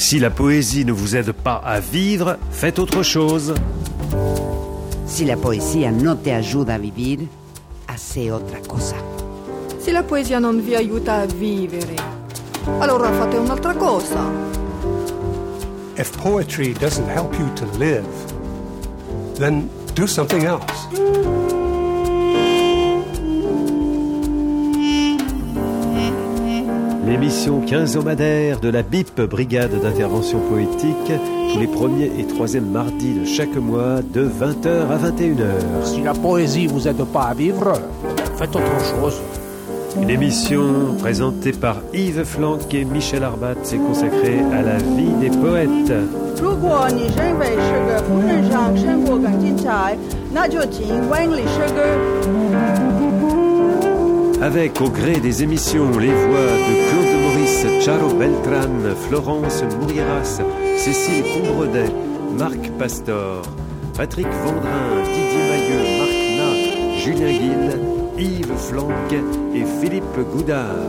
Si la poésie ne vous aide pas à vivre, faites autre chose. Si la poesia non te aiuta a vivere, hace otra cosa. Se la poesia non vi aiuta a vivere, allora fate un'altra cosa. If poetry doesn't help you to live, then do something else. L'émission quinzomadaire de la BIP, Brigade d'intervention poétique, tous les premiers et troisièmes mardis de chaque mois, de 20h à 21h. Si la poésie vous aide pas à vivre, faites autre chose. Une émission présentée par Yves Flanck et Michel Arbat est consacrée à la vie des poètes. Avec, au gré des émissions, les voix de Claude Maurice, Charo Beltran, Florence Mouriras, Cécile Combredet, Marc Pastor, Patrick Vendrin, Didier Mailleux, Marc Na, Julien Guil, Yves Flanck et Philippe Goudard.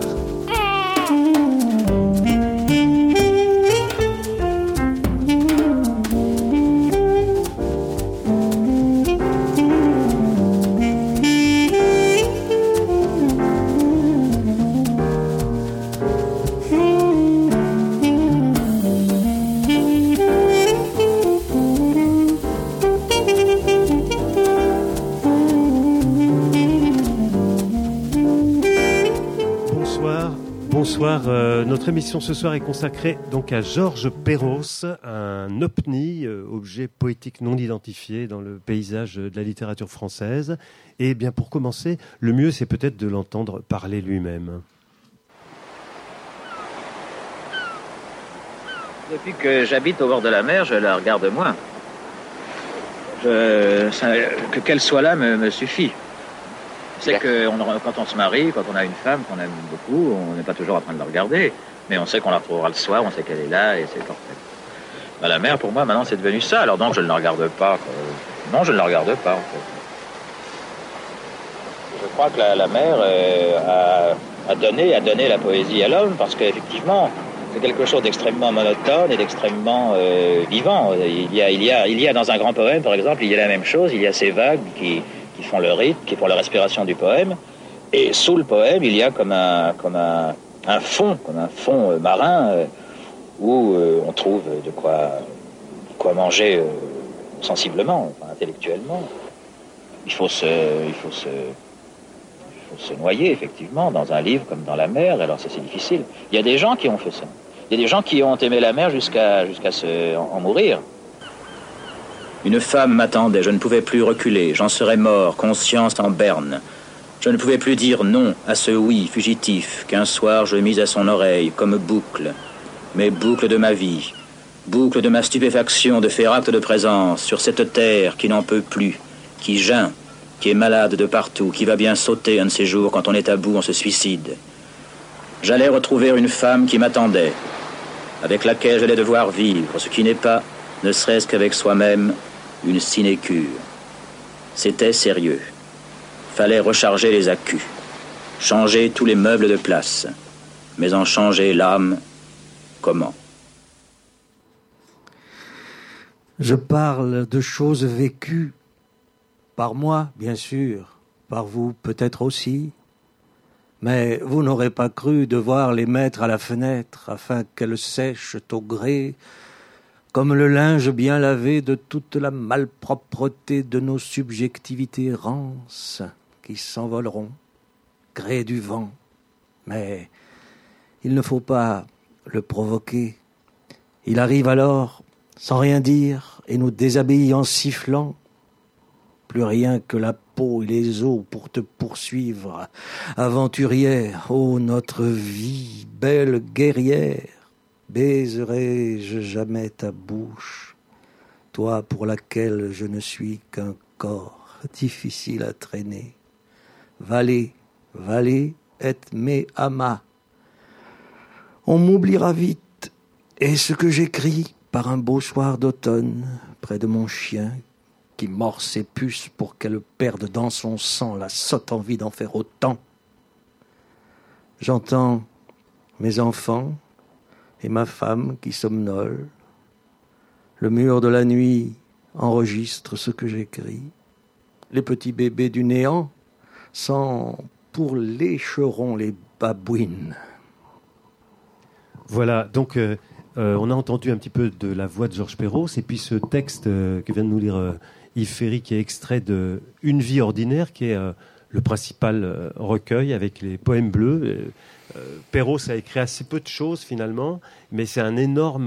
Notre émission ce soir est consacrée donc à Georges Perros, un opni, objet poétique non identifié dans le paysage de la littérature française. Et bien pour commencer, le mieux c'est peut-être de l'entendre parler lui-même. Depuis que j'habite au bord de la mer, je la regarde moins. Que qu'elle soit là me suffit. C'est que quand on se marie, quand on a une femme qu'on aime beaucoup, on n'est pas toujours en train de la regarder. Mais on sait qu'on la retrouvera le soir, on sait qu'elle est là et c'est parfait. Bah, la mer, pour moi, maintenant, c'est devenu ça. Alors donc, je ne la regarde pas. Non, je ne la regarde pas, en fait. Je crois que la mer a donné la poésie à l'homme parce qu'effectivement, c'est quelque chose d'extrêmement monotone et d'extrêmement vivant. Il y a dans un grand poème, par exemple, il y a la même chose. Il y a ces vagues qui font le rythme, qui font la respiration du poème. Et sous le poème, il y a comme un fond marin où on trouve de quoi manger sensiblement, enfin, intellectuellement. Il faut se noyer, effectivement, dans un livre comme dans la mer, alors ça c'est difficile. Il y a des gens qui ont fait ça. Il y a des gens qui ont aimé la mer jusqu'à en mourir. Une femme m'attendait, je ne pouvais plus reculer, j'en serais mort, conscience en berne. Je ne pouvais plus dire non à ce oui fugitif qu'un soir je mis à son oreille comme boucle, mais boucle de ma vie, boucle de ma stupéfaction de faire acte de présence sur cette terre qui n'en peut plus, qui geint, qui est malade de partout, qui va bien sauter un de ces jours quand on est à bout, on se suicide. J'allais retrouver une femme qui m'attendait, avec laquelle j'allais devoir vivre, ce qui n'est pas, ne serait-ce qu'avec soi-même, une sinécure. C'était sérieux. Fallait recharger les accus, changer tous les meubles de place, mais en changer l'âme, comment? Je parle de choses vécues, par moi, bien sûr, par vous peut-être aussi, mais vous n'aurez pas cru devoir les mettre à la fenêtre afin qu'elles sèchent au gré, comme le linge bien lavé de toute la malpropreté de nos subjectivités rances qui s'envoleront, gré du vent. Mais il ne faut pas le provoquer. Il arrive alors, sans rien dire, et nous déshabille en sifflant. Plus rien que la peau et les os pour te poursuivre, aventurière, ô notre vie, belle guerrière. Baiserai-je jamais ta bouche, toi pour laquelle je ne suis qu'un corps difficile à traîner. Vallée et me ama. On m'oubliera vite, et ce que j'écris par un beau soir d'automne, près de mon chien, qui mord ses puces pour qu'elle perde dans son sang la sotte envie d'en faire autant. J'entends mes enfants, et ma femme qui somnole. Le mur de la nuit enregistre ce que j'écris. Les petits bébés du néant sont pour l'écheron les babouines. Voilà, donc on a entendu un petit peu de la voix de Georges Perros, et puis ce texte que vient de nous lire Yves Ferry, qui est extrait de Une vie ordinaire, qui est le principal recueil avec les poèmes bleus. Perros a écrit assez peu de choses finalement, mais c'est un énorme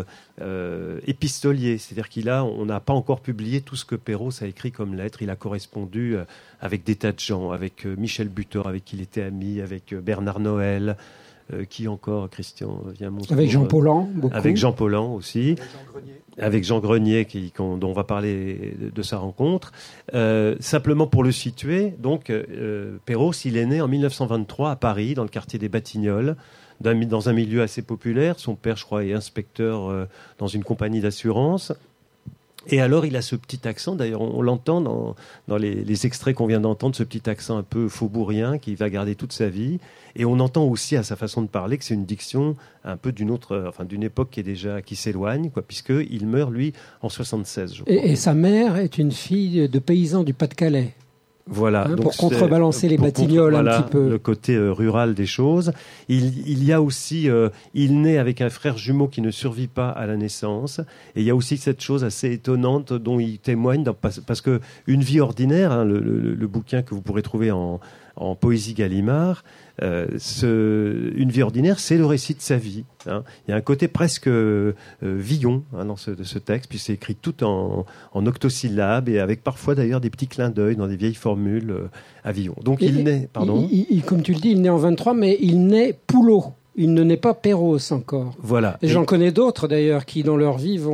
épistolier. C'est-à-dire on n'a pas encore publié tout ce que Perros a écrit comme lettres. Il a correspondu avec des tas de gens, avec Michel Butor, avec qui il était ami, avec Bernard Noël, qui encore, Christian, vient montrer. Avec Jean Paulhan, beaucoup. Avec Jean Paulhan aussi. Avec Jean Grenier, dont on va parler de sa rencontre. Simplement pour le situer, donc Perros, il est né en 1923 à Paris, dans le quartier des Batignolles, dans un milieu assez populaire. Son père, je crois, est inspecteur dans une compagnie d'assurance. Et alors, il a ce petit accent, d'ailleurs, on l'entend dans les extraits qu'on vient d'entendre, ce petit accent un peu faubourien qu'il va garder toute sa vie. Et on entend aussi à sa façon de parler que c'est une diction un peu d'une époque qui s'éloigne, puisqu'il meurt, lui, en 76, je crois. Et sa mère est une fille de paysan du Pas-de-Calais. Voilà, donc pour contrebalancer les Batignolles un petit peu. Le côté rural des choses. Il y a aussi, il naît avec un frère jumeau qui ne survit pas à la naissance. Et il y a aussi cette chose assez étonnante dont il témoigne, parce que Une vie ordinaire, le bouquin que vous pourrez trouver en Poésie Gallimard, Une vie ordinaire, c'est le récit de sa vie. Il y a un côté presque Villon dans ce texte, puis c'est écrit tout en octosyllabes et avec parfois d'ailleurs des petits clins d'œil dans des vieilles formules à Villon. Donc il naît, pardon. Comme tu le dis, il naît en 23, mais il naît Poulot. Il ne naît pas Perros encore. Voilà. Et j'en connais d'autres d'ailleurs qui, dans leur vie,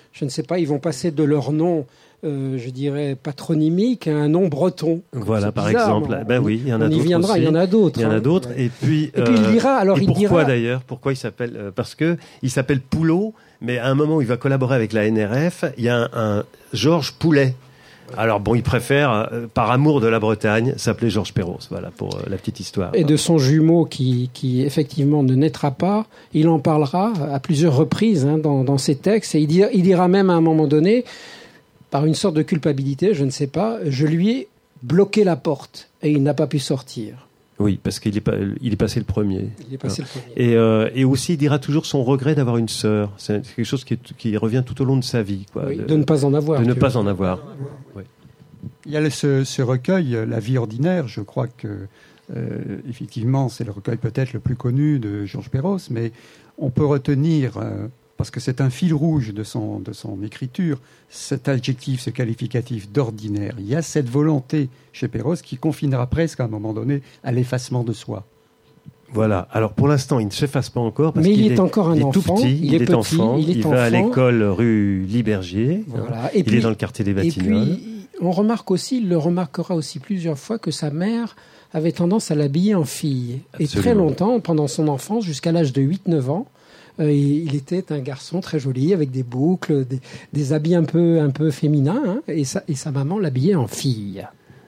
ils vont passer de leur nom, je dirais, patronymique à un nom breton. Voilà, par exemple. Oui, il y en a d'autres. On y viendra, il y en a d'autres. Il y en a d'autres. Ouais. Et puis il dira, pourquoi d'ailleurs? Pourquoi il s'appelle parce que il s'appelle Poulot, mais à un moment où il va collaborer avec la NRF, il y a un Georges Poulet. Alors il préfère, par amour de la Bretagne, s'appeler Georges Perros. Voilà pour la petite histoire. Et de son jumeau qui effectivement ne naîtra pas, il en parlera à plusieurs reprises dans ses textes. Et il dira même à un moment donné, par une sorte de culpabilité, je ne sais pas, je lui ai bloqué la porte et il n'a pas pu sortir. Oui, parce qu'il est passé le premier. Il est passé le premier. Et aussi, il dira toujours son regret d'avoir une sœur. C'est quelque chose qui revient tout au long de sa vie. Oui, de ne pas en avoir. De ne pas en avoir. Oui. Il y a ce recueil, La vie ordinaire. Je crois que, effectivement, c'est le recueil peut-être le plus connu de Georges Perros, mais on peut retenir, parce que c'est un fil rouge de son écriture, cet adjectif, ce qualificatif d'ordinaire. Il y a cette volonté chez Perros qui confinera presque à un moment donné à l'effacement de soi. Voilà. Alors pour l'instant, il ne s'efface pas encore parce qu'il est encore un enfant. Tout petit, il est petit, enfant. Il va à l'école rue Libergier. Voilà. Il est dans le quartier des Batignolles. Et puis, il le remarquera aussi plusieurs fois que sa mère avait tendance à l'habiller en fille. Absolument. Et très longtemps, pendant son enfance, jusqu'à l'âge de 8-9 ans, il était un garçon très joli, avec des boucles, des habits un peu féminins, et sa maman l'habillait en fille.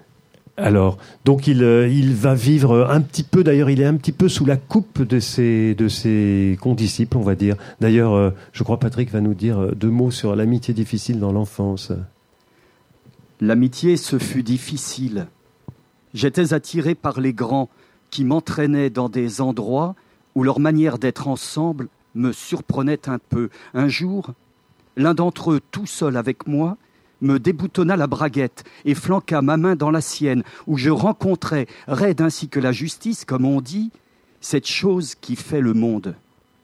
Alors, donc il va vivre un petit peu, d'ailleurs il est un petit peu sous la coupe de ses condisciples, on va dire. D'ailleurs, je crois Patrick va nous dire 2 mots sur l'amitié difficile dans l'enfance. L'amitié, ce fut difficile. J'étais attiré par les grands qui m'entraînaient dans des endroits où leur manière d'être ensemble me surprenait un peu. Un jour, l'un d'entre eux, tout seul avec moi, me déboutonna la braguette et flanqua ma main dans la sienne, où je rencontrais, raide ainsi que la justice, comme on dit, cette chose qui fait le monde.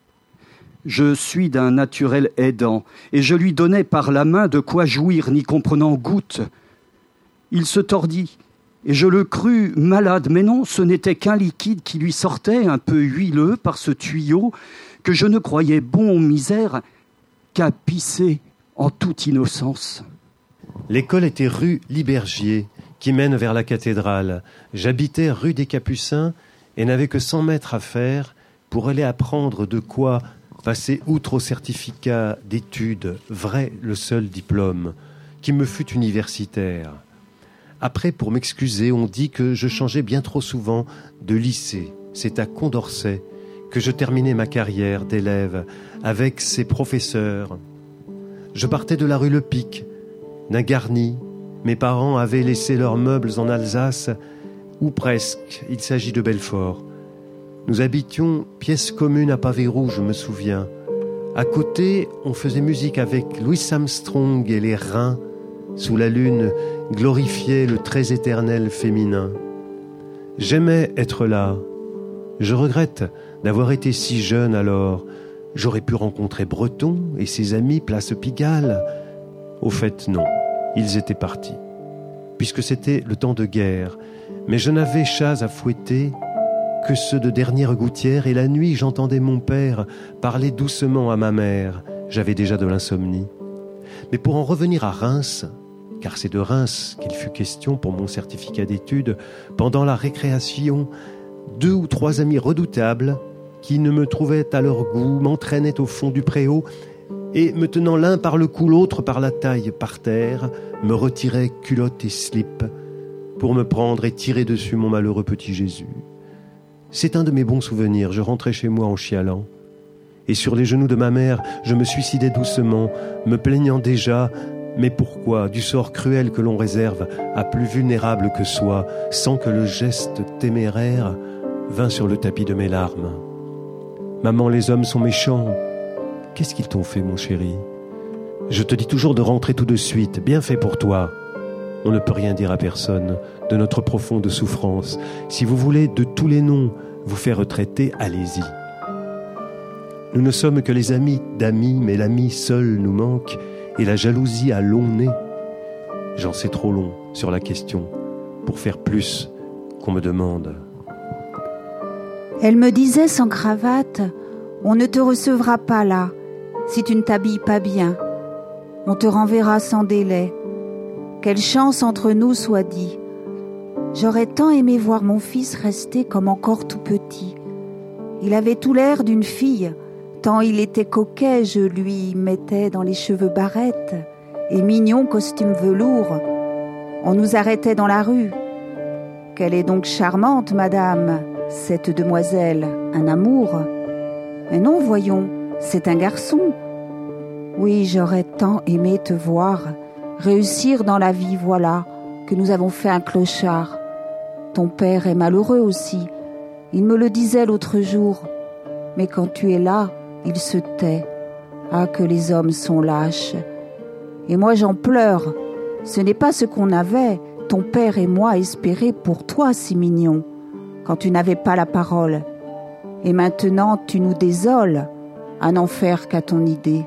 Je suis d'un naturel aidant, et je lui donnais par la main de quoi jouir, n'y comprenant goutte. Il se tordit, et je le crus malade, mais non, ce n'était qu'un liquide qui lui sortait, un peu huileux, par ce tuyau, que je ne croyais bon, misère, qu'à pisser en toute innocence. L'école était rue Libergier, qui mène vers la cathédrale. J'habitais rue des Capucins et n'avais que 100 mètres à faire pour aller apprendre de quoi passer outre au certificat d'études, vrai le seul diplôme, qui me fut universitaire. Après, pour m'excuser, on dit que je changeais bien trop souvent de lycée. C'est à Condorcet que je terminais ma carrière d'élève avec ses professeurs. Je partais de la rue Le Pic, d'un garni. Mes parents avaient laissé leurs meubles en Alsace, ou presque, il s'agit de Belfort. Nous habitions pièce commune à pavé rouge, je me souviens. À côté, on faisait musique avec Louis Armstrong et les Reins. Sous la lune, glorifiait le très éternel féminin. J'aimais être là. Je regrette d'avoir été si jeune alors. J'aurais pu rencontrer Breton et ses amis place Pigalle. Au fait, non, ils étaient partis, puisque c'était le temps de guerre. Mais je n'avais chats à fouetter que ceux de Dernière Gouttière, et la nuit, j'entendais mon père parler doucement à ma mère. J'avais déjà de l'insomnie. Mais pour en revenir à Reims, car c'est de Reims qu'il fut question pour mon certificat d'études, pendant la récréation, 2 ou 3 amis redoutables, qui ne me trouvaient à leur goût, m'entraînaient au fond du préau, et, me tenant l'un par le cou, l'autre par la taille par terre, me retiraient culotte et slip, pour me prendre et tirer dessus mon malheureux petit Jésus. C'est un de mes bons souvenirs. Je rentrais chez moi en chialant. Et sur les genoux de ma mère, je me suicidais doucement, me plaignant déjà, mais pourquoi, du sort cruel que l'on réserve à plus vulnérable que soi, sans que le geste téméraire vint sur le tapis de mes larmes. Maman, les hommes sont méchants. Qu'est-ce qu'ils t'ont fait, mon chéri? Je te dis toujours de rentrer tout de suite, bien fait pour toi. On ne peut rien dire à personne de notre profonde souffrance. Si vous voulez de tous les noms vous faire traiter, allez-y. Nous ne sommes que les amis d'amis, mais l'ami seul nous manque, et la jalousie a long nez. J'en sais trop long sur la question pour faire plus qu'on me demande. Elle me disait sans cravate, on ne te recevra pas là, si tu ne t'habilles pas bien. On te renverra sans délai. Quelle chance entre nous soit dit. J'aurais tant aimé voir mon fils rester comme encore tout petit. Il avait tout l'air d'une fille, tant il était coquet, je lui mettais dans les cheveux barrettes et mignon costume velours. On nous arrêtait dans la rue. Qu'elle est donc charmante, madame, cette demoiselle, un amour. Mais non, voyons, c'est un garçon. Oui, j'aurais tant aimé te voir réussir dans la vie, voilà, que nous avons fait un clochard. Ton père est malheureux aussi, il me le disait l'autre jour. Mais quand tu es là, il se tait. Ah, que les hommes sont lâches. Et moi j'en pleure. Ce n'est pas ce qu'on avait, ton père et moi, espéré pour toi, si mignon, quand tu n'avais pas la parole. Et maintenant tu nous désoles, à n'en faire qu'à ton idée.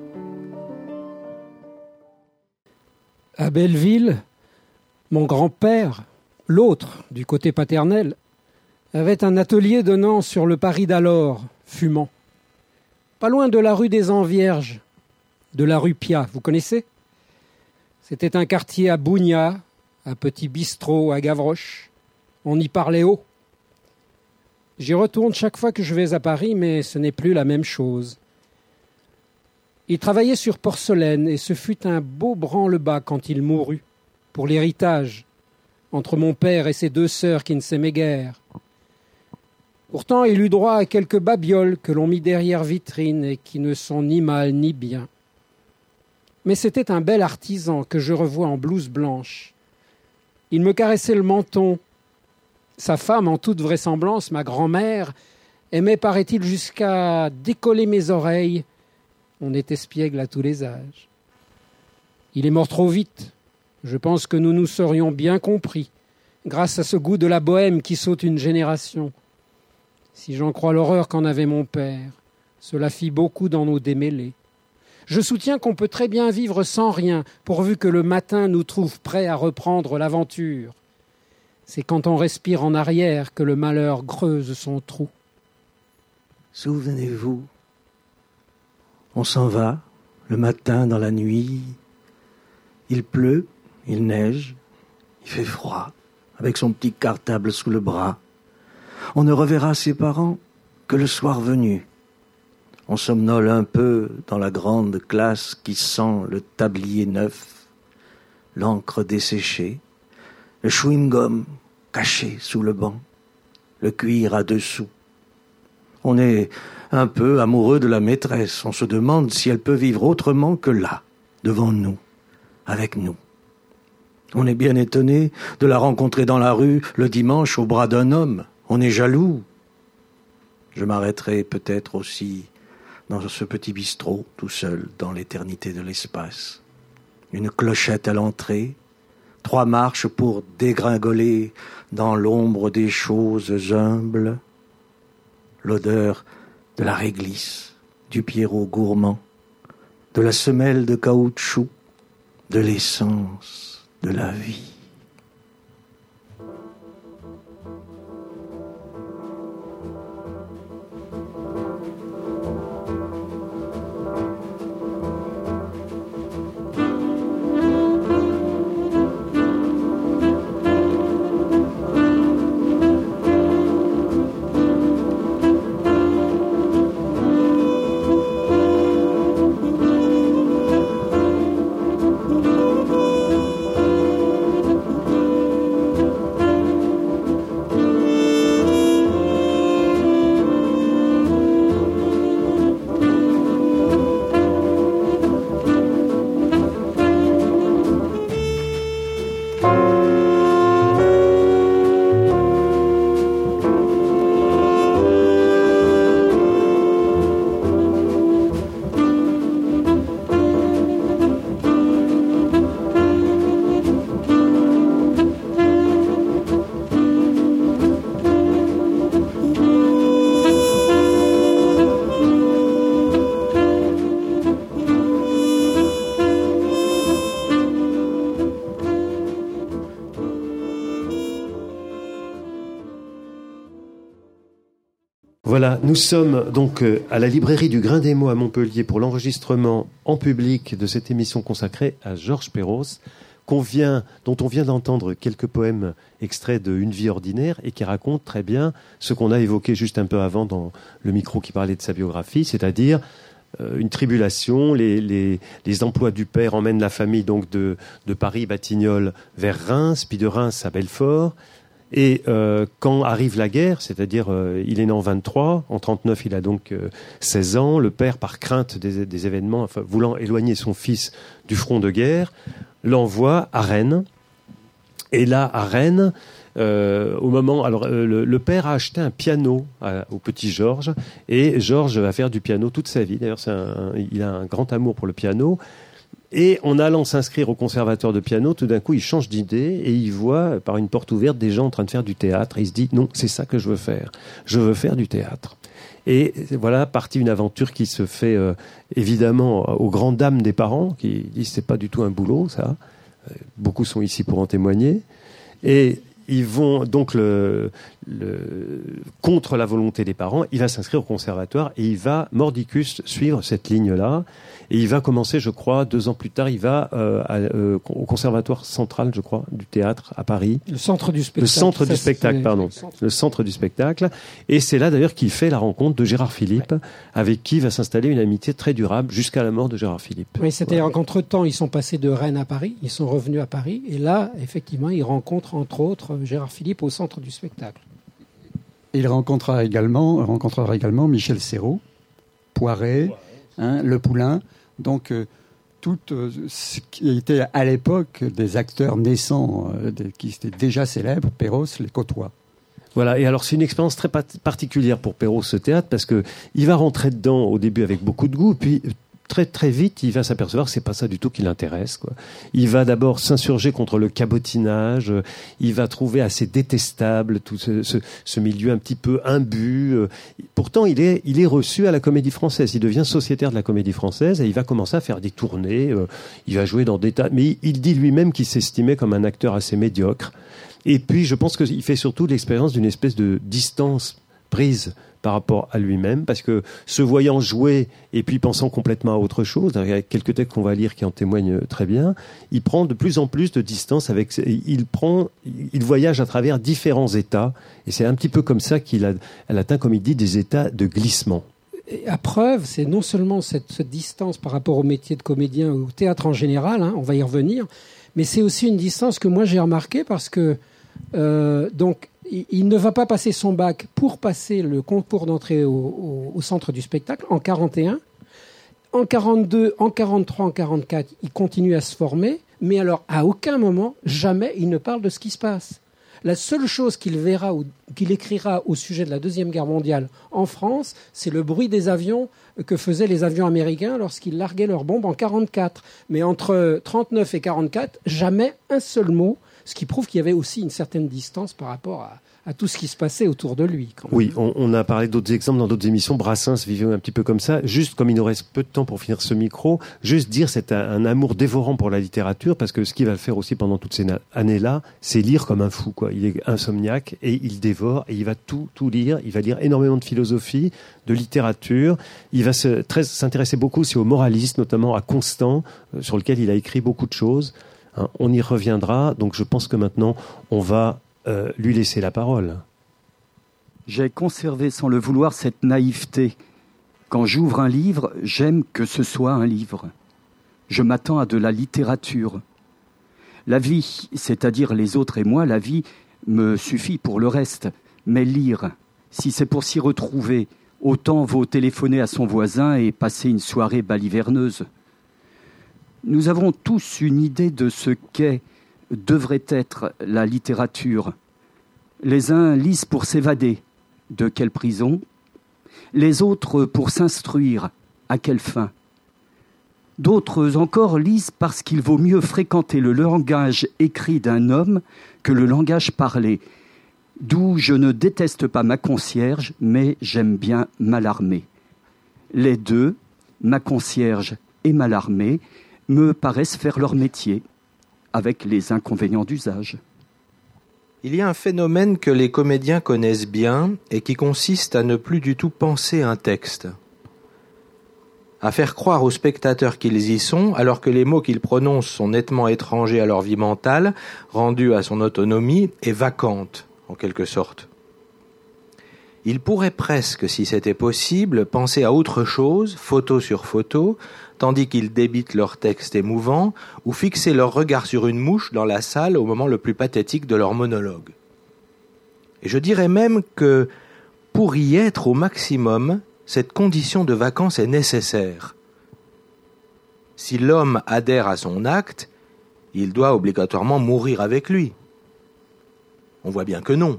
À Belleville, mon grand-père, l'autre du côté paternel, avait un atelier donnant sur le Paris d'alors, fumant. Pas loin de la rue des Envierges, de la rue Piat, vous connaissez? C'était un quartier à Bougnat, un petit bistrot à Gavroche. On y parlait haut. J'y retourne chaque fois que je vais à Paris, mais ce n'est plus la même chose. Il travaillait sur porcelaine et ce fut un beau branle-bas quand il mourut, pour l'héritage, entre mon père et ses 2 sœurs qui ne s'aimaient guère. Pourtant, il eut droit à quelques babioles que l'on mit derrière vitrine et qui ne sont ni mal ni bien. Mais c'était un bel artisan que je revois en blouse blanche. Il me caressait le menton. Sa femme, en toute vraisemblance, ma grand-mère, aimait, paraît-il, jusqu'à décoller mes oreilles. On est espiègle à tous les âges. Il est mort trop vite. Je pense que nous nous serions bien compris, grâce à ce goût de la bohème qui saute une génération. Si j'en crois l'horreur qu'en avait mon père, cela fit beaucoup dans nos démêlés. Je soutiens qu'on peut très bien vivre sans rien, pourvu que le matin nous trouve prêts à reprendre l'aventure. C'est quand on respire en arrière que le malheur creuse son trou. Souvenez-vous, on s'en va, le matin dans la nuit. Il pleut, il neige, il fait froid, avec son petit cartable sous le bras. On ne reverra ses parents que le soir venu. On somnole un peu dans la grande classe qui sent le tablier neuf, l'encre desséchée, le chewing-gum caché sous le banc, le cuir à 2 sous. On est un peu amoureux de la maîtresse. On se demande si elle peut vivre autrement que là, devant nous, avec nous. On est bien étonné de la rencontrer dans la rue le dimanche au bras d'un homme. On est jaloux. Je m'arrêterai peut-être aussi dans ce petit bistrot, tout seul, dans l'éternité de l'espace. Une clochette à l'entrée, 3 marches pour dégringoler dans l'ombre des choses humbles, l'odeur de la réglisse, du Pierrot gourmand, de la semelle de caoutchouc, de l'essence de la vie. Voilà, nous sommes donc à la librairie du Grain des Mots à Montpellier pour l'enregistrement en public de cette émission consacrée à Georges Perros, dont on vient d'entendre quelques poèmes extraits de Une vie ordinaire et qui racontent très bien ce qu'on a évoqué juste un peu avant dans le micro qui parlait de sa biographie, c'est-à-dire une tribulation, les emplois du père emmènent la famille donc de Paris-Batignolles vers Reims, puis de Reims à Belfort. Et quand arrive la guerre, c'est-à-dire il est né en 23, en 39 il a donc 16 ans, le père par crainte des événements, enfin, voulant éloigner son fils du front de guerre, l'envoie à Rennes. Et là, à Rennes, au moment, alors le père a acheté un piano au petit Georges, et Georges va faire du piano toute sa vie. D'ailleurs, il a un grand amour pour le piano. Et en allant s'inscrire au conservatoire de piano, tout d'un coup, il change d'idée et il voit, par une porte ouverte, des gens en train de faire du théâtre. Et il se dit, non, c'est ça que je veux faire. Je veux faire du théâtre. Et voilà, partie une aventure qui se fait, évidemment, aux grandes dames des parents, qui disent, c'est pas du tout un boulot, ça. Beaucoup sont ici pour en témoigner. Et ils vont donc contre la volonté des parents, il va s'inscrire au conservatoire et il va mordicus suivre cette ligne-là. Et il va commencer, je crois, 2 ans plus tard, il va au conservatoire central, je crois, du théâtre à Paris. Le centre du spectacle. Le centre du spectacle, pardon. Le centre du spectacle. Et c'est là d'ailleurs qu'il fait la rencontre de Gérard Philipe, avec qui va s'installer une amitié très durable jusqu'à la mort de Gérard Philipe. Oui, c'est-à-dire qu'entre-temps, ils sont passés de Rennes à Paris, ils sont revenus à Paris, et là, effectivement, ils rencontrent entre autres Gérard Philipe au centre du spectacle. Il rencontrera également Michel Serrault, Poiret, Le Poulain. Donc, tout ce qui était à l'époque des acteurs naissants, qui étaient déjà célèbres, Perros les côtoie. Voilà, et alors c'est une expérience très particulière pour Perros, ce théâtre, parce que il va rentrer dedans au début avec beaucoup de goût, puis très très vite, il va s'apercevoir que c'est pas ça du tout qui l'intéresse, quoi. Il va d'abord s'insurger contre le cabotinage, il va trouver assez détestable tout ce milieu un petit peu imbu. Pourtant, il est reçu à la Comédie Française. Il devient sociétaire de la Comédie Française et il va commencer à faire des tournées. Il va jouer dans des tas. Mais il dit lui-même qu'il s'estimait comme un acteur assez médiocre. Et puis, je pense qu'il fait surtout l'expérience d'une espèce de distance prise par rapport à lui-même, parce que se voyant jouer et puis pensant complètement à autre chose, il y a quelques textes qu'on va lire qui en témoignent très bien, il prend de plus en plus de distance avec, il voyage à travers différents états, et c'est un petit peu comme ça elle atteint, comme il dit, des états de glissement. Et à preuve, c'est non seulement cette distance par rapport au métier de comédien ou au théâtre en général, on va y revenir, mais c'est aussi une distance que moi j'ai remarquée parce que donc il ne va pas passer son bac pour passer le concours d'entrée au centre du spectacle en 41. En 42, en 43, en 44, il continue à se former, mais alors à aucun moment, jamais, il ne parle de ce qui se passe. La seule chose qu'il verra ou qu'il écrira au sujet de la Deuxième Guerre mondiale en France, c'est le bruit des avions que faisaient les avions américains lorsqu'ils larguaient leurs bombes en 44. Mais entre 39 et 44, jamais un seul mot, ce qui prouve qu'il y avait aussi une certaine distance par rapport à tout ce qui se passait autour de lui. Quand même. Oui, on a parlé d'autres exemples dans d'autres émissions. Brassens vivait un petit peu comme ça. Juste, comme il nous reste peu de temps pour finir ce micro, juste dire c'est un amour dévorant pour la littérature, parce que ce qu'il va faire aussi pendant toutes ces années-là, c'est lire comme un fou, quoi. Il est insomniaque et il dévore et il va tout lire. Il va lire énormément de philosophie, de littérature. Il va s'intéresser beaucoup aussi aux moralistes, notamment à Constant, sur lequel il a écrit beaucoup de choses. Hein, on y reviendra. Donc je pense que maintenant, on va lui laisser la parole. J'ai conservé sans le vouloir cette naïveté. Quand j'ouvre un livre, j'aime que ce soit un livre. Je m'attends à de la littérature. La vie, c'est-à-dire les autres et moi, la vie me suffit pour le reste. Mais lire, si c'est pour s'y retrouver, autant vaut téléphoner à son voisin et passer une soirée baliverneuse. Nous avons tous une idée de ce devrait être la littérature. Les uns lisent pour s'évader. De quelle prison? Les autres pour s'instruire. À quelle fin? D'autres encore lisent parce qu'il vaut mieux fréquenter le langage écrit d'un homme que le langage parlé. D'où je ne déteste pas ma concierge, mais j'aime bien Mallarmé. Les deux, ma concierge et Mallarmé, me paraissent faire leur métier, avec les inconvénients d'usage. Il y a un phénomène que les comédiens connaissent bien et qui consiste à ne plus du tout penser un texte, à faire croire aux spectateurs qu'ils y sont alors que les mots qu'ils prononcent sont nettement étrangers à leur vie mentale, rendus à son autonomie et vacantes, en quelque sorte. Ils pourraient presque, si c'était possible, penser à autre chose, photo sur photo, tandis qu'ils débitent leur texte émouvant, ou fixer leur regard sur une mouche dans la salle au moment le plus pathétique de leur monologue. Et je dirais même que, pour y être au maximum, cette condition de vacances est nécessaire. Si l'homme adhère à son acte, il doit obligatoirement mourir avec lui. On voit bien que non.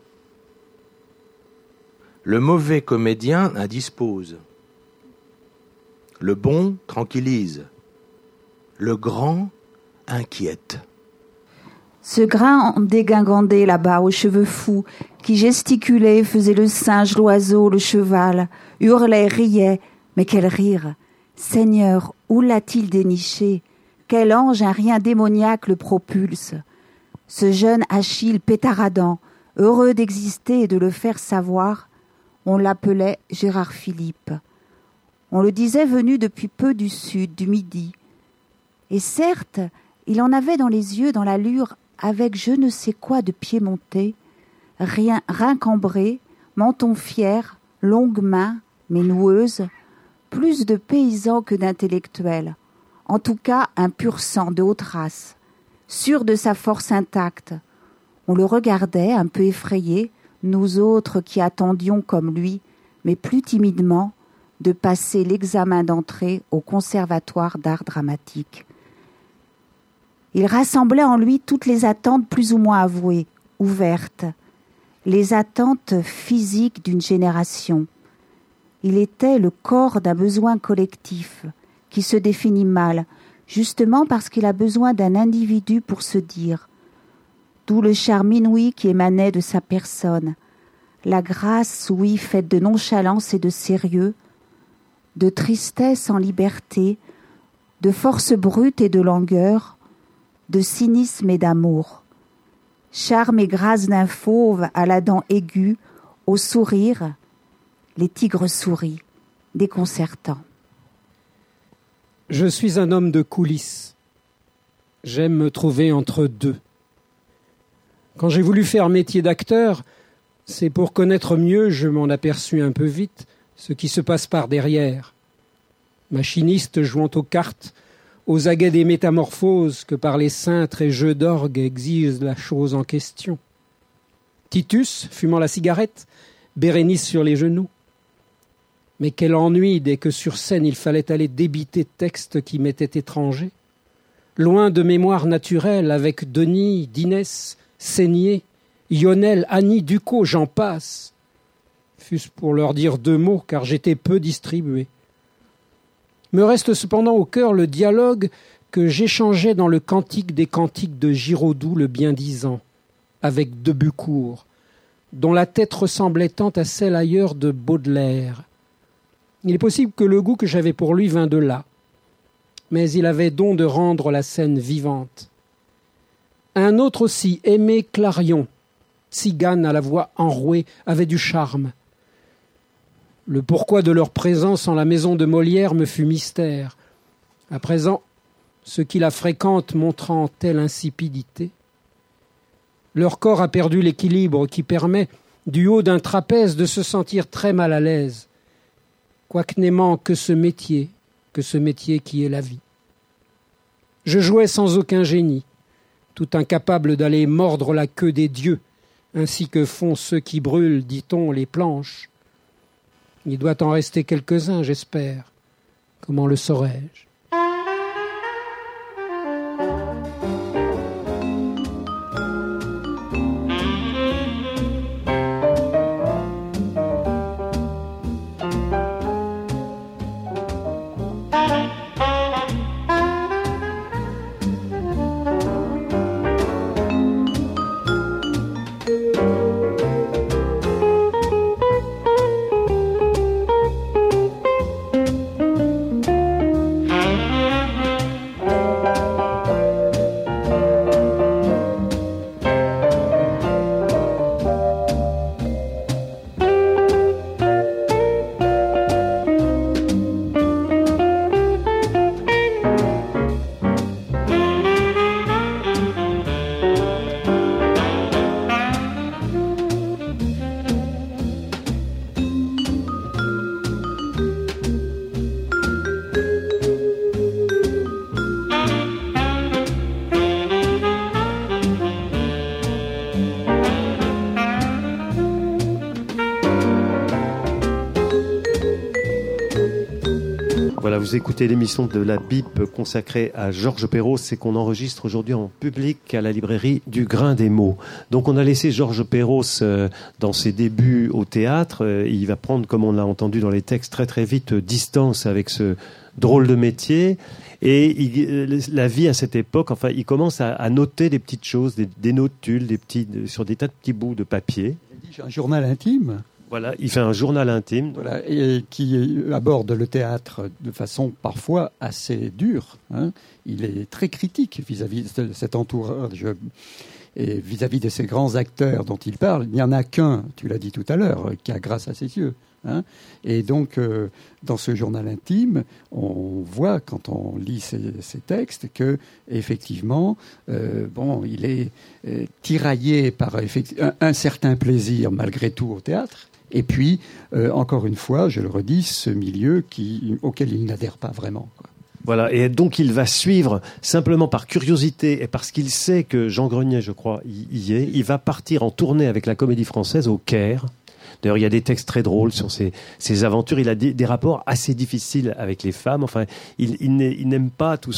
Le mauvais comédien indispose. Le bon tranquillise. Le grand inquiète. Ce grand dégingandé là-bas, aux cheveux fous, qui gesticulait, faisait le singe, l'oiseau, le cheval, hurlait, riait. Mais quel rire! Seigneur, où l'a-t-il déniché? Quel ange, un rien démoniaque le propulse? Ce jeune Achille pétaradant, heureux d'exister et de le faire savoir, on l'appelait Gérard Philippe. On le disait venu depuis peu du sud, du midi. Et certes, il en avait dans les yeux, dans l'allure, avec je ne sais quoi de piémontais, rein cambré, menton fier, longues mains, mais noueuses, plus de paysan que d'intellectuel, en tout cas un pur sang de haute race, sûr de sa force intacte. On le regardait, un peu effrayé, nous autres qui attendions comme lui, mais plus timidement, de passer l'examen d'entrée au Conservatoire d'art dramatique. Il rassemblait en lui toutes les attentes plus ou moins avouées, ouvertes, les attentes physiques d'une génération. Il était le corps d'un besoin collectif, qui se définit mal, justement parce qu'il a besoin d'un individu pour se dire. D'où le charme inouï qui émanait de sa personne, la grâce, oui, faite de nonchalance et de sérieux, de tristesse en liberté, de force brute et de langueur, de cynisme et d'amour. Charme et grâce d'un fauve à la dent aiguë, au sourire, les tigres souris, déconcertants. Je suis un homme de coulisses. J'aime me trouver entre deux. Quand j'ai voulu faire métier d'acteur, c'est pour connaître mieux, je m'en aperçus un peu vite, ce qui se passe par derrière. Machiniste jouant aux cartes, aux aguets des métamorphoses que par les cintres et jeux d'orgue exige la chose en question. Titus, fumant la cigarette, Bérénice sur les genoux. Mais quel ennui dès que sur scène il fallait aller débiter textes qui m'étaient étrangers. Loin de mémoire naturelle, avec Denis, Dinès, Seigné, Lionel, Annie, Ducos, j'en passe. Fût-ce pour leur dire 2 mots, car j'étais peu distribué. Me reste cependant au cœur le dialogue que j'échangeais dans le Cantique des Cantiques de Giraudoux le Biendisant, avec de Bucourt, dont la tête ressemblait tant à celle ailleurs de Baudelaire. Il est possible que le goût que j'avais pour lui vînt de là, mais il avait don de rendre la scène vivante. Un autre aussi, Aimé Clarion, tzigane à la voix enrouée, avait du charme. Le pourquoi de leur présence en la maison de Molière me fut mystère. À présent, ceux qui la fréquentent montrant telle insipidité. Leur corps a perdu l'équilibre qui permet, du haut d'un trapèze, de se sentir très mal à l'aise, quoique n'aimant que ce métier qui est la vie. Je jouais sans aucun génie, tout incapable d'aller mordre la queue des dieux, ainsi que font ceux qui brûlent, dit-on, les planches. Il doit en rester quelques-uns, j'espère. Comment le saurais-je ? Voilà, vous écoutez l'émission de la BIP consacrée à Georges Perros, c'est qu'on enregistre aujourd'hui en public à la librairie du Grain des Mots. Donc on a laissé Georges Perros dans ses débuts au théâtre. Il va prendre, comme on l'a entendu dans les textes, très très vite distance avec ce drôle de métier. Et la vie à cette époque, enfin, il commence à noter des petites choses, des notules, sur des tas de petits bouts de papier. Il dit un journal intime. Voilà, il fait un journal intime. Voilà, et qui aborde le théâtre de façon parfois assez dure. Hein. Il est très critique vis-à-vis de cet entourage et vis-à-vis de ces grands acteurs dont il parle. Il n'y en a qu'un, tu l'as dit tout à l'heure, qui a grâce à ses yeux. Hein. Et donc, dans ce journal intime, on voit, quand on lit ces textes, que effectivement, il est tiraillé par un certain plaisir, malgré tout, au théâtre. Et puis, encore une fois, je le redis, ce milieu auquel il n'adhère pas vraiment, quoi. Voilà, et donc il va suivre simplement par curiosité et parce qu'il sait que Jean Grenier, je crois, y est. Il va partir en tournée avec la Comédie Française au Caire. D'ailleurs, il y a des textes très drôles sur ses aventures. Il a des rapports assez difficiles avec les femmes. Enfin, il n'aime pas tout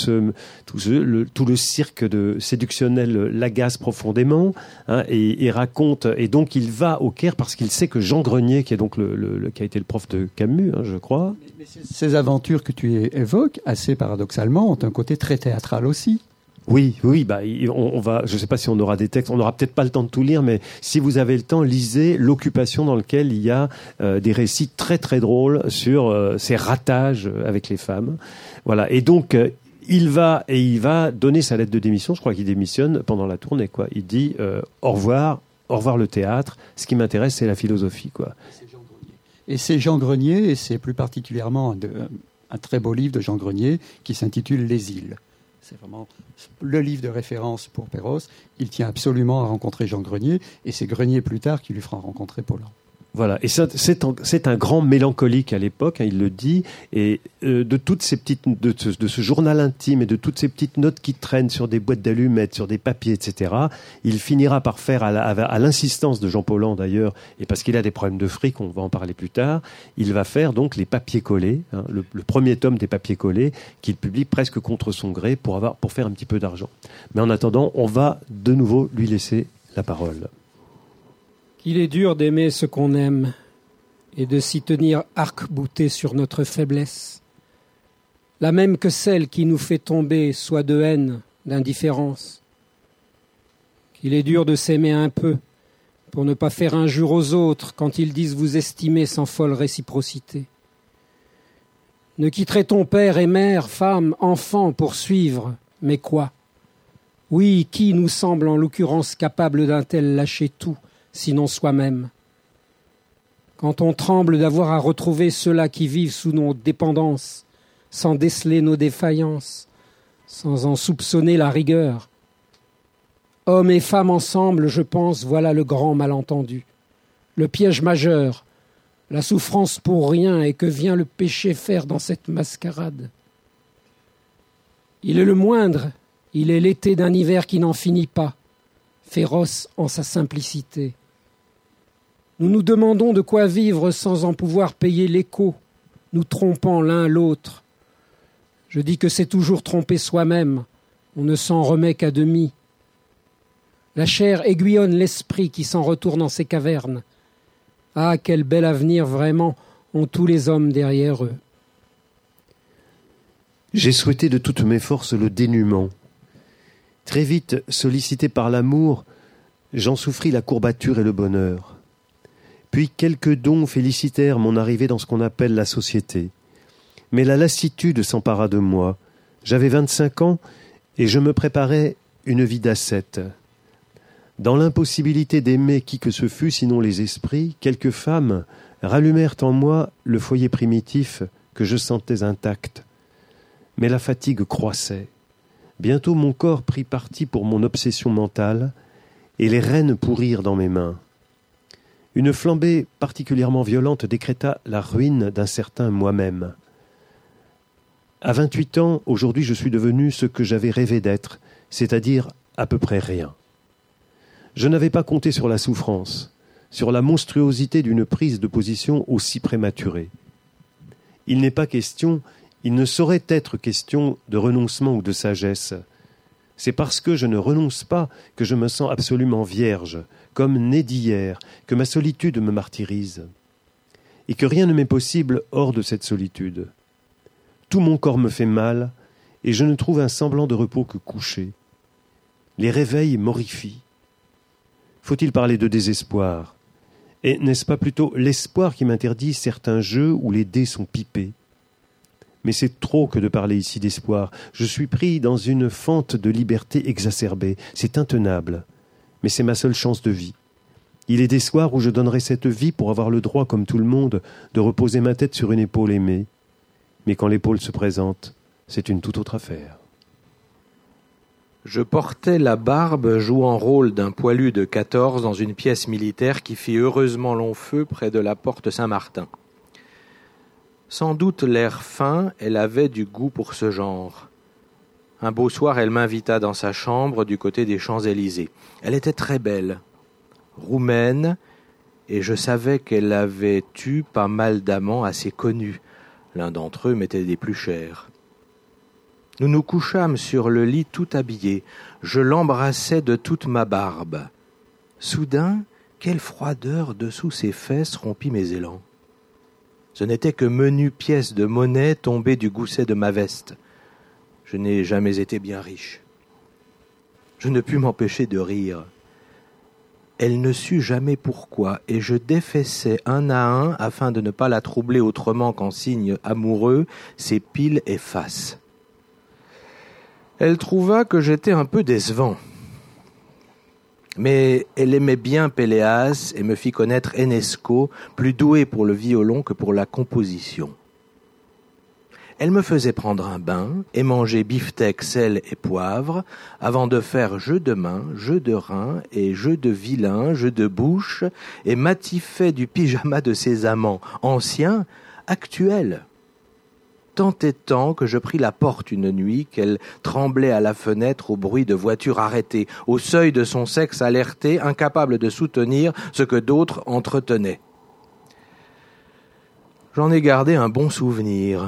le cirque séductionnel l'agace profondément. Hein, et raconte. Et donc, il va au Caire parce qu'il sait que Jean Grenier, qui est donc qui a été le prof de Camus, hein, je crois. Mais ces aventures que tu évoques, assez paradoxalement, ont un côté très théâtral aussi. Oui, on va. Je ne sais pas si on aura des textes. On n'aura peut-être pas le temps de tout lire, mais si vous avez le temps, lisez L'Occupation, dans lequel il y a des récits très très drôles sur ces ratages avec les femmes. Voilà. Et donc il va donner sa lettre de démission. Je crois qu'il démissionne pendant la tournée, quoi. Il dit au revoir le théâtre. Ce qui m'intéresse, c'est la philosophie, quoi. Et c'est Jean Grenier, et c'est plus particulièrement un très beau livre de Jean Grenier qui s'intitule Les îles. C'est vraiment le livre de référence pour Perros. Il tient absolument à rencontrer Jean Grenier, et c'est Grenier plus tard qui lui fera rencontrer Paulhan. Voilà, et ça, c'est un grand mélancolique à l'époque, il le dit, et de toutes ces petites, de ce journal intime et de toutes ces petites notes qui traînent sur des boîtes d'allumettes, sur des papiers, etc., il finira par faire, à l'insistance de Jean Paulhan d'ailleurs, et parce qu'il a des problèmes de fric, on va en parler plus tard, il va faire donc les papiers collés, le premier tome des papiers collés, qu'il publie presque contre son gré pour faire un petit peu d'argent. Mais en attendant, on va de nouveau lui laisser la parole. Il est dur d'aimer ce qu'on aime et de s'y tenir arc-bouté sur notre faiblesse, la même que celle qui nous fait tomber soit de haine, d'indifférence. Qu'il est dur de s'aimer un peu pour ne pas faire injure aux autres quand ils disent vous estimer sans folle réciprocité. Ne quitterait-on père et mère, femme, enfant pour suivre, mais quoi? Oui, qui nous semble en l'occurrence capable d'un tel lâcher tout, sinon soi-même. Quand on tremble d'avoir à retrouver ceux-là qui vivent sous nos dépendances, sans déceler nos défaillances, sans en soupçonner la rigueur. Hommes et femmes ensemble, je pense, voilà le grand malentendu, le piège majeur, la souffrance pour rien et que vient le péché faire dans cette mascarade. Il est le moindre, il est l'été d'un hiver qui n'en finit pas, féroce en sa simplicité. Nous nous demandons de quoi vivre sans en pouvoir payer l'écho, nous trompant l'un l'autre. Je dis que c'est toujours tromper soi-même, on ne s'en remet qu'à demi. La chair aiguillonne l'esprit qui s'en retourne en ses cavernes. Ah, quel bel avenir vraiment ont tous les hommes derrière eux. J'ai souhaité de toutes mes forces le dénuement. Très vite, sollicité par l'amour, j'en souffris la courbature et le bonheur. Puis quelques dons félicitèrent mon arrivée dans ce qu'on appelle la société. Mais la lassitude s'empara de moi. J'avais 25 ans et je me préparais une vie d'ascète. Dans l'impossibilité d'aimer qui que ce fût, sinon les esprits, quelques femmes rallumèrent en moi le foyer primitif que je sentais intact. Mais la fatigue croissait. Bientôt mon corps prit parti pour mon obsession mentale et les rênes pourrirent dans mes mains. Une flambée particulièrement violente décréta la ruine d'un certain moi-même. À 28 ans, aujourd'hui, je suis devenu ce que j'avais rêvé d'être, c'est-à-dire à peu près rien. Je n'avais pas compté sur la souffrance, sur la monstruosité d'une prise de position aussi prématurée. Il n'est pas question, il ne saurait être question de renoncement ou de sagesse. C'est parce que je ne renonce pas que je me sens absolument vierge, comme né d'hier, que ma solitude me martyrise, et que rien ne m'est possible hors de cette solitude. Tout mon corps me fait mal, et je ne trouve un semblant de repos que couché. Les réveils m'horrifient. Faut-il parler de désespoir? Et n'est-ce pas plutôt l'espoir qui m'interdit certains jeux où les dés sont pipés? Mais c'est trop que de parler ici d'espoir. Je suis pris dans une fente de liberté exacerbée. C'est intenable. Mais c'est ma seule chance de vie. Il est des soirs où je donnerai cette vie pour avoir le droit, comme tout le monde, de reposer ma tête sur une épaule aimée. Mais quand l'épaule se présente, c'est une toute autre affaire. Je portais la barbe jouant rôle d'un poilu de 14 dans une pièce militaire qui fit heureusement long feu près de la porte Saint-Martin. Sans doute l'air fin, elle avait du goût pour ce genre. Un beau soir, elle m'invita dans sa chambre du côté des Champs-Élysées. Elle était très belle, roumaine, et je savais qu'elle avait eu pas mal d'amants assez connus. L'un d'entre eux m'était des plus chers. Nous nous couchâmes sur le lit tout habillés. Je l'embrassais de toute ma barbe. Soudain, quelle froideur dessous ses fesses rompit mes élans. Ce n'était que menue pièce de monnaie tombée du gousset de ma veste. Je n'ai jamais été bien riche. Je ne pus m'empêcher de rire. Elle ne sut jamais pourquoi, et je défaissais un à un, afin de ne pas la troubler autrement qu'en signe amoureux, ses piles et faces. Elle trouva que j'étais un peu décevant. Mais elle aimait bien Péléas et me fit connaître Enesco, plus doué pour le violon que pour la composition. Elle me faisait prendre un bain et manger beefsteak, sel et poivre avant de faire jeu de main, jeu de rein et jeu de vilain, jeu de bouche et m'attifait du pyjama de ses amants, anciens, actuels. Tant et tant que je pris la porte une nuit, qu'elle tremblait à la fenêtre au bruit de voitures arrêtées, au seuil de son sexe alerté, incapable de soutenir ce que d'autres entretenaient. J'en ai gardé un bon souvenir.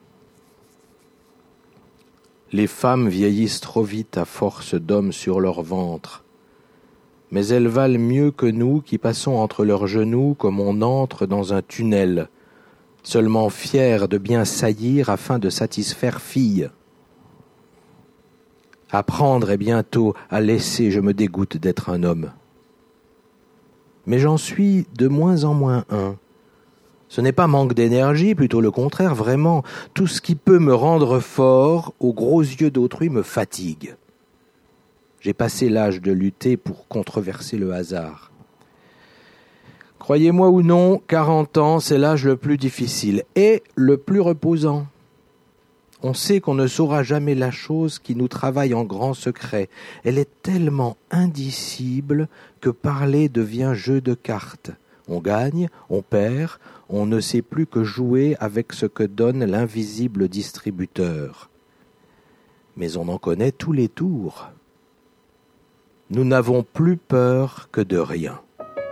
Les femmes vieillissent trop vite à force d'hommes sur leur ventre. Mais elles valent mieux que nous qui passons entre leurs genoux comme on entre dans un tunnel, seulement fiers de bien saillir afin de satisfaire fille. Apprendre est bientôt à laisser, je me dégoûte d'être un homme. Mais j'en suis de moins en moins un. Ce n'est pas manque d'énergie, plutôt le contraire, vraiment. Tout ce qui peut me rendre fort, aux gros yeux d'autrui, me fatigue. J'ai passé l'âge de lutter pour controverser le hasard. Croyez-moi ou non, 40 ans, c'est l'âge le plus difficile et le plus reposant. On sait qu'on ne saura jamais la chose qui nous travaille en grand secret. Elle est tellement indicible que parler devient jeu de cartes. On gagne, on perd, on ne sait plus que jouer avec ce que donne l'invisible distributeur. Mais on en connaît tous les tours. Nous n'avons plus peur que de rien.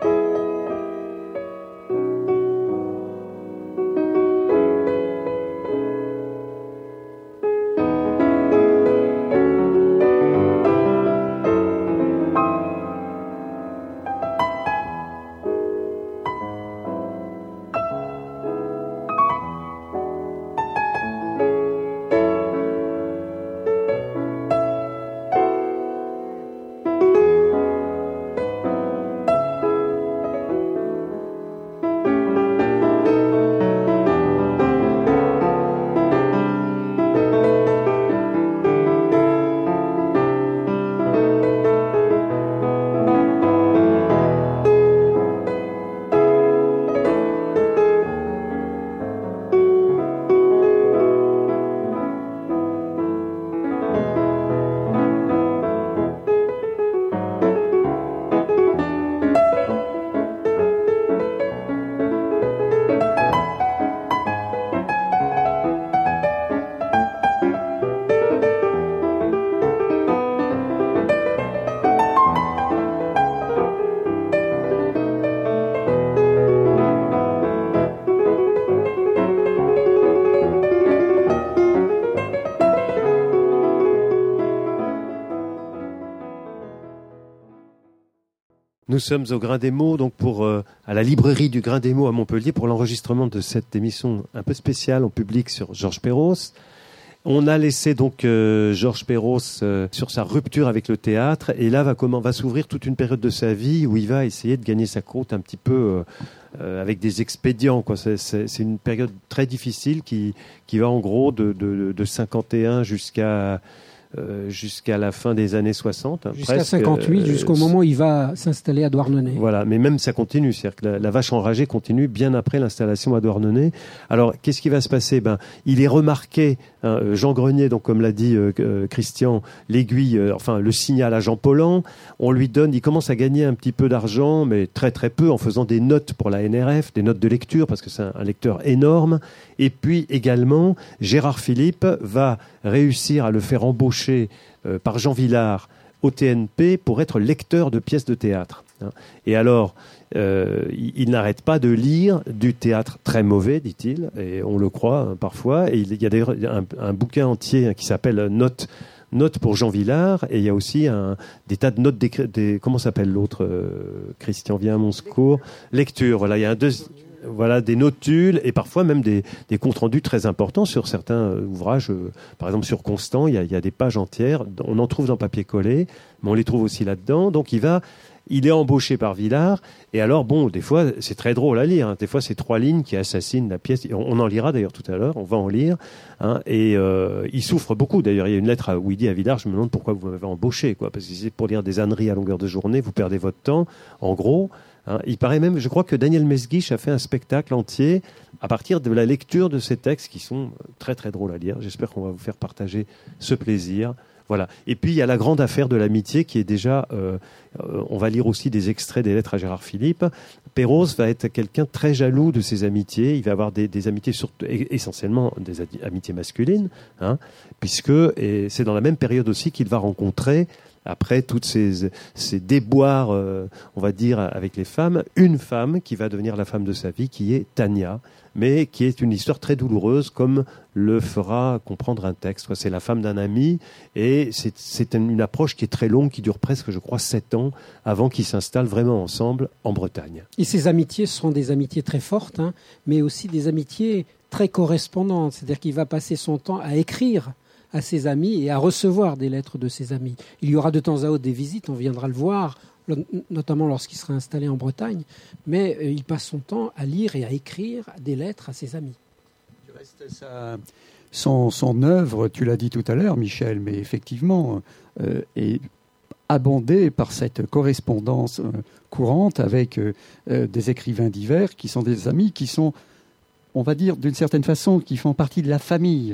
Nous sommes au Grain des Mots, donc à la librairie du Grain des Mots à Montpellier pour l'enregistrement de cette émission un peu spéciale en public sur Georges Perros. On a laissé donc Georges Perros sur sa rupture avec le théâtre, et là va s'ouvrir toute une période de sa vie où il va essayer de gagner sa croûte un petit peu avec des expédients, quoi. C'est une période très difficile qui va en gros de 51 jusqu'à la fin des années 60. Jusqu'à presque, 58, jusqu'au moment où il va s'installer à Douarnenez. Voilà, mais même ça continue, c'est-à-dire que la vache enragée continue bien après l'installation à Douarnenez. Alors, qu'est-ce qui va se passer ? Il est remarqué, Jean Grenier, donc comme l'a dit Christian, l'aiguille, le signal à Jean Paulhan, on lui donne, il commence à gagner un petit peu d'argent, mais très très peu, en faisant des notes pour la NRF, des notes de lecture, parce que c'est un lecteur énorme. Et puis également, Gérard Philippe va réussir à le faire embaucher par Jean Villard au TNP pour être lecteur de pièces de théâtre. Et alors, il n'arrête pas de lire du théâtre très mauvais, dit-il, et on le croit parfois. Et il y a d'ailleurs un bouquin entier qui s'appelle Notes pour Jean Villard, et il y a aussi des tas de notes comment s'appelle l'autre Christian, viens à mon secours. Lecture, voilà, il y a des notules et parfois même des comptes rendus très importants sur certains ouvrages. Par exemple, sur Constant, il y a des pages entières. On en trouve dans Papier collé, mais on les trouve aussi là-dedans. Donc, il est embauché par Villard. Et alors, des fois, c'est très drôle à lire. Des fois, c'est 3 lignes qui assassinent la pièce. On en lira d'ailleurs tout à l'heure. On va en lire. Et il souffre beaucoup. D'ailleurs, il y a une lettre où il dit à Villard, je me demande pourquoi vous m'avez embauché, quoi. Parce que c'est pour lire des âneries à longueur de journée, vous perdez votre temps. En gros, Hein. Il paraît même, je crois que Daniel Mesguich a fait un spectacle entier à partir de la lecture de ces textes qui sont très très drôles à lire. J'espère qu'on va vous faire partager ce plaisir. Voilà. Et puis il y a la grande affaire de l'amitié qui est déjà. On va lire aussi des extraits des lettres à Gérard Philippe. Perros va être quelqu'un très jaloux de ses amitiés. Il va avoir des amitiés, surtout, essentiellement des amitiés masculines, hein, puisque et c'est dans la même période aussi qu'il va rencontrer, après toutes ces déboires, on va dire, avec les femmes, une femme qui va devenir la femme de sa vie, qui est Tania, mais qui est une histoire très douloureuse, comme le fera comprendre un texte. C'est la femme d'un ami, et c'est une approche qui est très longue, qui dure presque, je crois, 7 ans, avant qu'ils s'installent vraiment ensemble en Bretagne. Et ces amitiés seront des amitiés très fortes, hein, mais aussi des amitiés très correspondantes. C'est-à-dire qu'il va passer son temps à écrire à ses amis et à recevoir des lettres de ses amis. Il y aura de temps à autre des visites, on viendra le voir, notamment lorsqu'il sera installé en Bretagne, mais il passe son temps à lire et à écrire des lettres à ses amis. Du reste, son œuvre, tu l'as dit tout à l'heure, Michel, mais effectivement, est abondée par cette correspondance courante avec des écrivains divers qui sont des amis, qui sont, on va dire, d'une certaine façon, qui font partie de la famille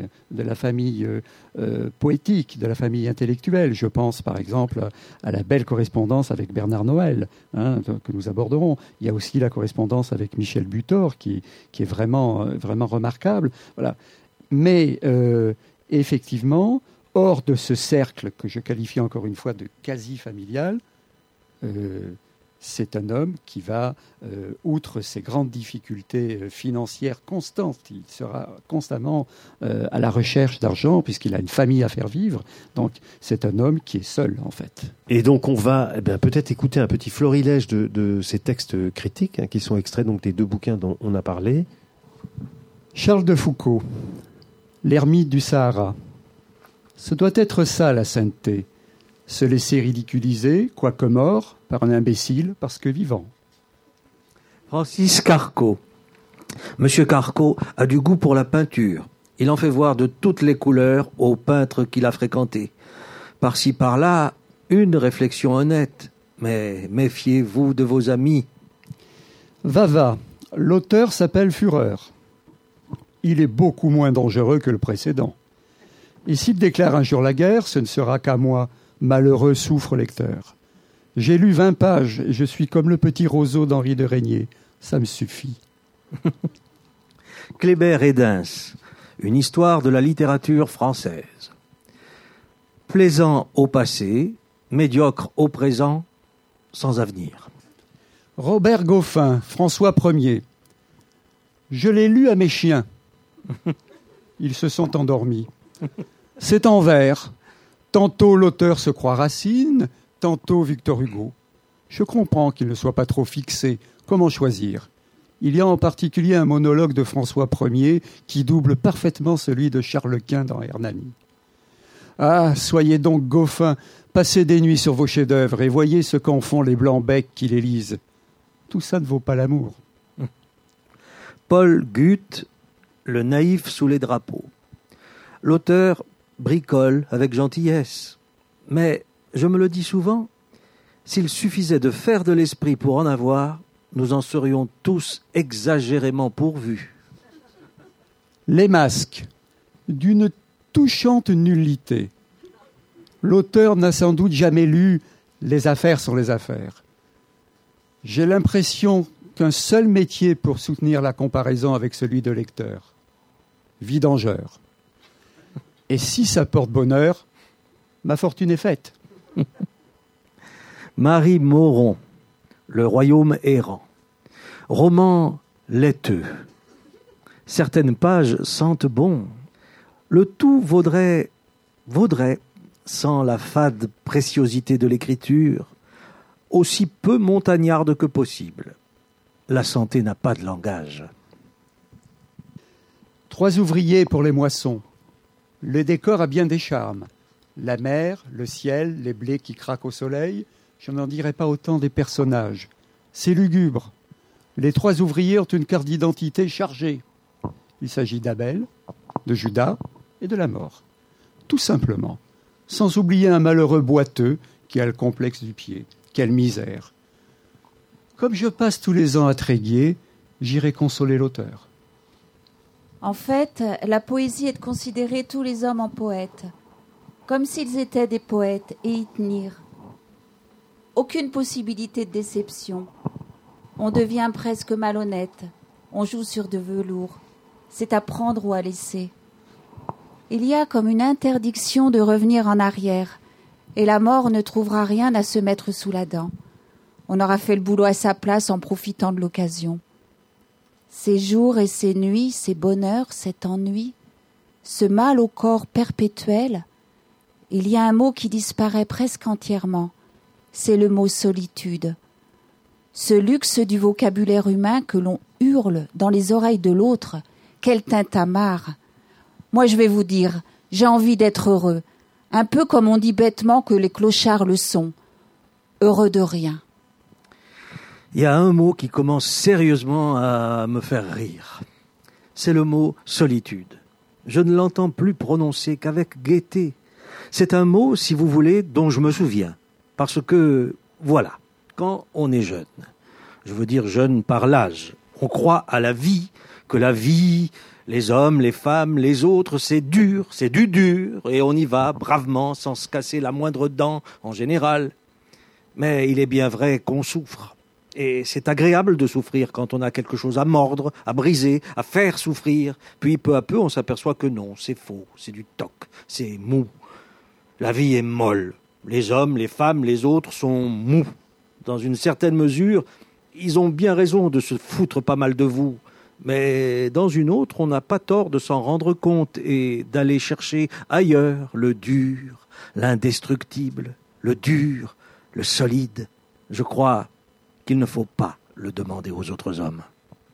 poétique, de la famille intellectuelle. Je pense, par exemple, à la belle correspondance avec Bernard Noël, hein, que nous aborderons. Il y a aussi la correspondance avec Michel Butor, qui est vraiment, vraiment remarquable. Voilà. Mais, effectivement, hors de ce cercle que je qualifie encore une fois de quasi-familial, c'est un homme qui va, outre ses grandes difficultés financières constantes, il sera constamment à la recherche d'argent puisqu'il a une famille à faire vivre. Donc c'est un homme qui est seul en fait. Et donc on va peut-être écouter un petit florilège de ces textes critiques, hein, qui sont extraits donc des 2 bouquins dont on a parlé. Charles de Foucault, l'ermite du Sahara. Ce doit être ça la sainteté. Se laisser ridiculiser, quoique mort, par un imbécile parce que vivant. Francis Carco. Monsieur Carco a du goût pour la peinture. Il en fait voir de toutes les couleurs aux peintres qu'il a fréquentés. Par-ci par-là, une réflexion honnête. Mais méfiez-vous de vos amis. Vava. L'auteur s'appelle Fureur. Il est beaucoup moins dangereux que le précédent. Et s'il déclare un jour la guerre, ce ne sera qu'à moi, malheureux souffre-lecteur. J'ai lu 20 pages et je suis comme le petit roseau d'Henri de Régnier. Ça me suffit. Kléber Hédens, une histoire de la littérature française. Plaisant au passé, médiocre au présent, sans avenir. Robert Goffin, François Ier. Je l'ai lu à mes chiens. Ils se sont endormis. C'est en vers. Tantôt l'auteur se croit Racine, tantôt Victor Hugo. Je comprends qu'il ne soit pas trop fixé. Comment choisir ? Il y a en particulier un monologue de François Ier qui double parfaitement celui de Charles Quint dans Hernani. Ah, soyez donc Goffin, passez des nuits sur vos chefs-d'œuvre et voyez ce qu'en font les blancs-becs qui les lisent. Tout ça ne vaut pas l'amour. Paul Guth, le naïf sous les drapeaux. L'auteur bricole avec gentillesse. Mais, je me le dis souvent, s'il suffisait de faire de l'esprit pour en avoir, nous en serions tous exagérément pourvus. Les masques, d'une touchante nullité. L'auteur n'a sans doute jamais lu « Les affaires sont les affaires ». J'ai l'impression qu'un seul métier pour soutenir la comparaison avec celui de lecteur. Vidangeur. Et si ça porte bonheur, ma fortune est faite. Marie Moron, Le royaume errant. Roman laiteux. Certaines pages sentent bon. Le tout vaudrait, sans la fade préciosité de l'écriture, aussi peu montagnarde que possible. La santé n'a pas de langage. 3 ouvriers pour les moissons. Le décor a bien des charmes. La mer, le ciel, les blés qui craquent au soleil, je n'en dirai pas autant des personnages. C'est lugubre. Les 3 ouvriers ont une carte d'identité chargée. Il s'agit d'Abel, de Judas et de la mort. Tout simplement. Sans oublier un malheureux boiteux qui a le complexe du pied. Quelle misère. Comme je passe tous les ans à Tréguier, j'irai consoler l'auteur. En fait, la poésie est de considérer tous les hommes en poètes, comme s'ils étaient des poètes, et y tenir. Aucune possibilité de déception. On devient presque malhonnête. On joue sur de velours. C'est à prendre ou à laisser. Il y a comme une interdiction de revenir en arrière, et la mort ne trouvera rien à se mettre sous la dent. On aura fait le boulot à sa place en profitant de l'occasion. Ces jours et ces nuits, ces bonheurs, cet ennui, ce mal au corps perpétuel, il y a un mot qui disparaît presque entièrement. C'est le mot solitude. Ce luxe du vocabulaire humain que l'on hurle dans les oreilles de l'autre, quel tintamarre. Moi je vais vous dire, j'ai envie d'être heureux, un peu comme on dit bêtement que les clochards le sont, heureux de rien. Il y a un mot qui commence sérieusement à me faire rire. C'est le mot solitude. Je ne l'entends plus prononcer qu'avec gaieté. C'est un mot, si vous voulez, dont je me souviens. Parce que, voilà, quand on est jeune, je veux dire jeune par l'âge, on croit à la vie, que la vie, les hommes, les femmes, les autres, c'est dur, c'est du dur, et on y va bravement sans se casser la moindre dent en général. Mais il est bien vrai qu'on souffre. Et c'est agréable de souffrir quand on a quelque chose à mordre, à briser, à faire souffrir. Puis peu à peu, on s'aperçoit que non, c'est faux, c'est du toc, c'est mou. La vie est molle. Les hommes, les femmes, les autres sont mous. Dans une certaine mesure, ils ont bien raison de se foutre pas mal de vous. Mais dans une autre, on n'a pas tort de s'en rendre compte et d'aller chercher ailleurs le dur, l'indestructible, le dur, le solide. Je crois qu'il ne faut pas le demander aux autres hommes.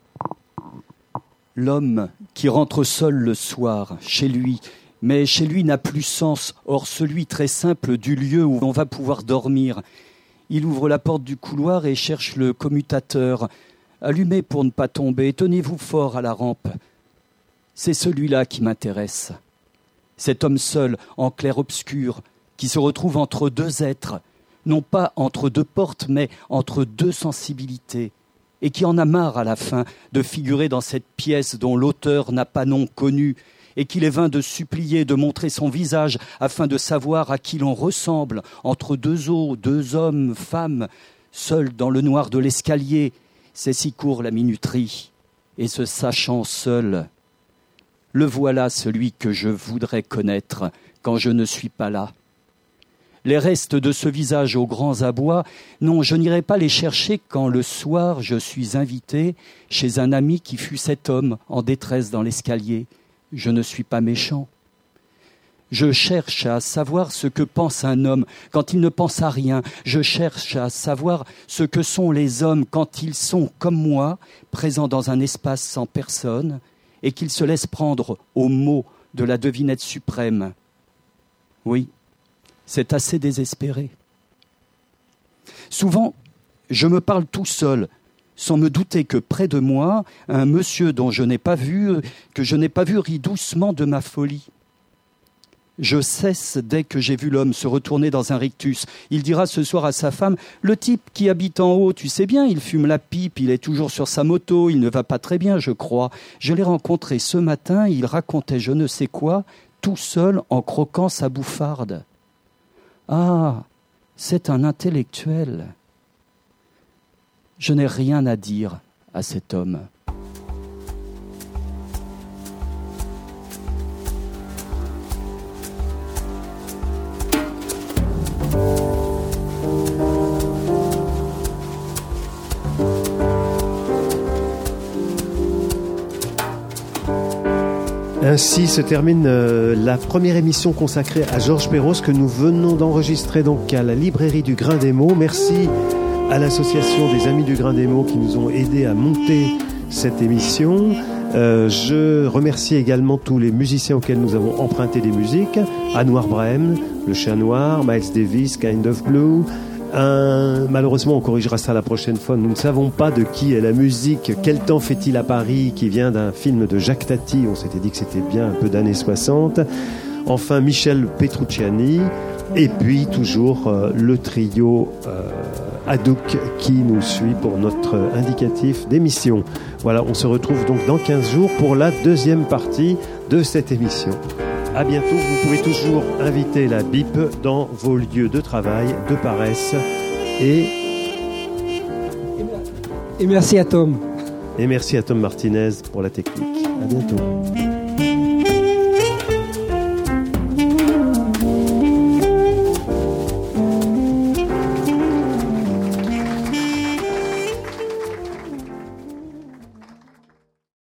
L'homme qui rentre seul le soir, chez lui, mais chez lui n'a plus sens, hors celui très simple du lieu où on va pouvoir dormir. Il ouvre la porte du couloir et cherche le commutateur. Allumez pour ne pas tomber, tenez-vous fort à la rampe. C'est celui-là qui m'intéresse. Cet homme seul, en clair-obscur, qui se retrouve entre deux êtres, non pas entre deux portes, mais entre deux sensibilités, et qui en a marre à la fin de figurer dans cette pièce dont l'auteur n'a pas nom connu, et qu'il est vain de supplier de montrer son visage afin de savoir à qui l'on ressemble, entre deux eaux, deux hommes, femmes, seuls dans le noir de l'escalier. C'est si court la minuterie, et se sachant seul, le voilà celui que je voudrais connaître quand je ne suis pas là. Les restes de ce visage aux grands abois, non, je n'irai pas les chercher quand le soir je suis invité chez un ami qui fut cet homme en détresse dans l'escalier. Je ne suis pas méchant. Je cherche à savoir ce que pense un homme quand il ne pense à rien. Je cherche à savoir ce que sont les hommes quand ils sont, comme moi, présents dans un espace sans personne et qu'ils se laissent prendre aux mots de la devinette suprême. Oui, c'est assez désespéré. Souvent, je me parle tout seul, sans me douter que près de moi, un monsieur dont je n'ai pas vu, rit doucement de ma folie. Je cesse dès que j'ai vu l'homme se retourner dans un rictus. Il dira ce soir à sa femme, « Le type qui habite en haut, tu sais bien, il fume la pipe, il est toujours sur sa moto, il ne va pas très bien, je crois. Je l'ai rencontré ce matin, il racontait je ne sais quoi, tout seul en croquant sa bouffarde. Ah, c'est un intellectuel. » Je n'ai rien à dire à cet homme. Ainsi se termine la première émission consacrée à Georges Perros que nous venons d'enregistrer donc à la librairie du Grain des Mots. Merci à l'association des Amis du Grain des Mots qui nous ont aidés à monter cette émission. Je remercie également tous les musiciens auxquels nous avons emprunté des musiques. Anwar Brahim, Le Chat Noir, Miles Davis, Kind of Blue. Malheureusement, on corrigera ça la prochaine fois. Nous ne savons pas de qui est la musique. Quel temps fait-il à Paris, qui vient d'un film de Jacques Tati. On s'était dit que c'était bien un peu d'années 60. Enfin, Michel Petrucciani. Et puis toujours le trio Hadouk qui nous suit pour notre indicatif d'émission. Voilà, on se retrouve donc dans 15 jours pour la deuxième partie de cette émission. À bientôt, vous pouvez toujours inviter la BIP dans vos lieux de travail, de paresse et merci à Tom. Et merci à Tom Martinez pour la technique. À bientôt.